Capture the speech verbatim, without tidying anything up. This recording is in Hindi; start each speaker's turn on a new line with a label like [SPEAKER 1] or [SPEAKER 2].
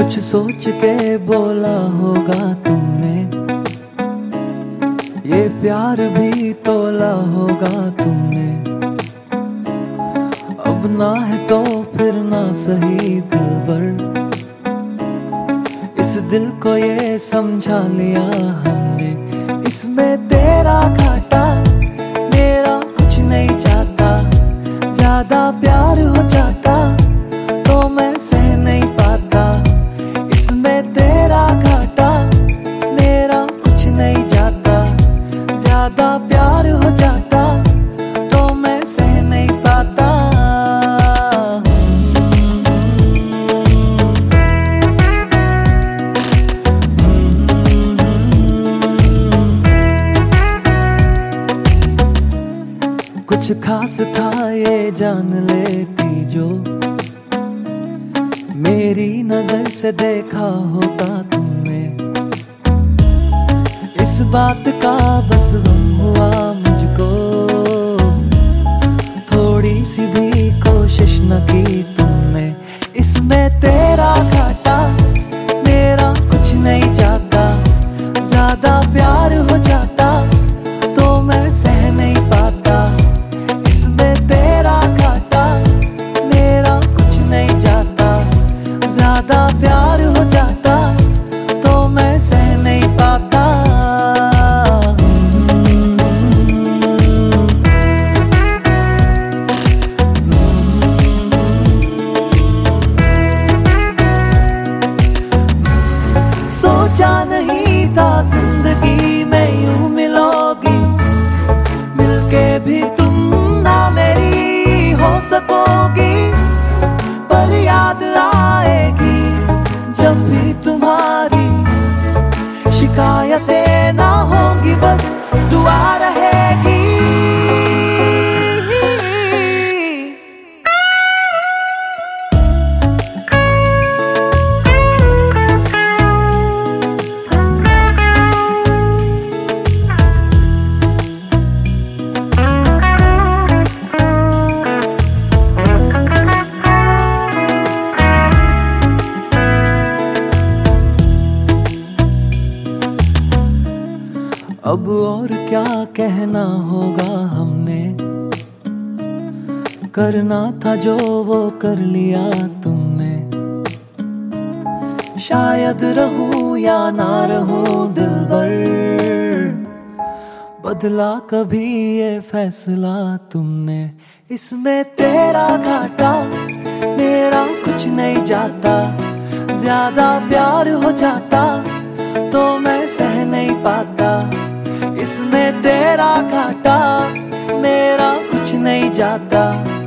[SPEAKER 1] कुछ सोच के बोला होगा तुमने, ये प्यार भी तोला होगा तुमने। अब ना है तो फिर ना सही दिलबर, इस दिल को ये समझा लिया हमने। इसमें तेरा घाटा मेरा कुछ नहीं चाहता, ज्यादा प्यार हो जाता तो मैं सह नहीं पाता। इसमें तेरा घाटा मेरा कुछ नहीं जाता, ज्यादा प्यार हो जाता तो मैं सह नहीं पाता। कुछ खास था ये जान लेती जो, मेरी नजर से देखा होता तुमने। इस बात का बस गम हुआ मुझको, थोड़ी सी भी कोशिश न की तुमने। इसमें तेरा घाटा मेरा कुछ नहीं जाता, ज्यादा प्यार हो जाता तो मैं सह नहीं पाता। इसमें तेरा घाटा मेरा कुछ नहीं जाता, ज्यादा प्यार हो जाता तो मैं सह नहीं पाता। सोचा नहीं था जिंदगी में यूं मिलोगी, मिलके भी तुम ना मेरी हो सकोगी। पर याद आएगी जब भी तुम्हारी, शिकायतें ना होंगी बस दुआ रहेगी। अब और क्या कहना होगा हमने, करना था जो वो कर लिया तुमने। शायद रहूं या ना रहूं दिलबर, बदला कभी ये फैसला तुमने। इसमें तेरा घाटा मेरा कुछ नहीं जाता, ज्यादा प्यार हो जाता तो मैं सह नहीं पाता। इसमें तेरा घाटा मेरा कुछ नहीं जाता,